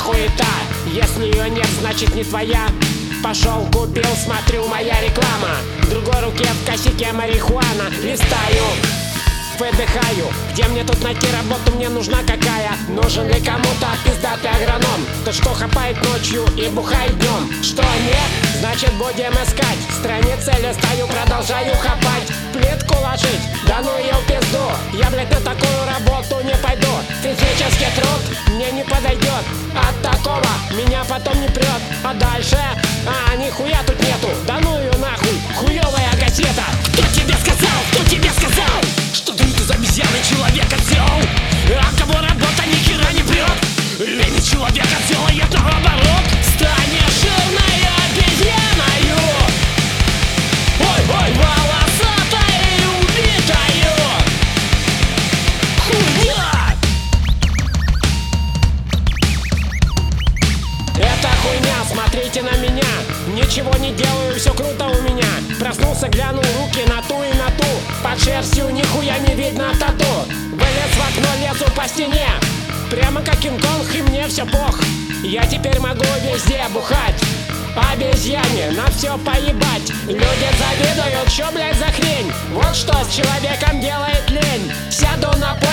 хуета. Если ее нет, значит не твоя. Пошел, купил, смотрю, моя реклама. В другой руке в косяке марихуана. Листаю, выдыхаю. Где мне тут найти работу, мне нужна какая? Нужен ли кому-то пиздатый агроном? Тот, что хапает ночью и бухает днем. Что нет? Значит будем искать. Страницы листаю, продолжаю хапать. Плитку ложить, да ну ее в пизду. Я, блядь, на такую работу не пойду. Физический труд мне не подойдет. От такого меня потом не прет. А дальше, нихуя тут нету. Да ну ее нахуй, хуевая газета. Кто тебе сказал, кто тебе сказал, что ты за обезьяны человека взял? А кого работа ни хера не прет? Лень человека делает наоборот. Станешь жирной обезьяною. Ой-ой, волосатой и убитою. Хуйня! Это хуйня, смотрите на меня. Ничего не делаю, все круто у меня. Проснулся, глянул руки на ту и на ту. Под шерстью нихуя не видно тату. Вылез в окно, лезу по стене. Прямо как Кинг-Конг, и мне все пох. Я теперь могу везде бухать. Обезьяне, на все поебать. Люди завидуют, что, блядь, за хрень? Вот что с человеком делает лень. Сяду на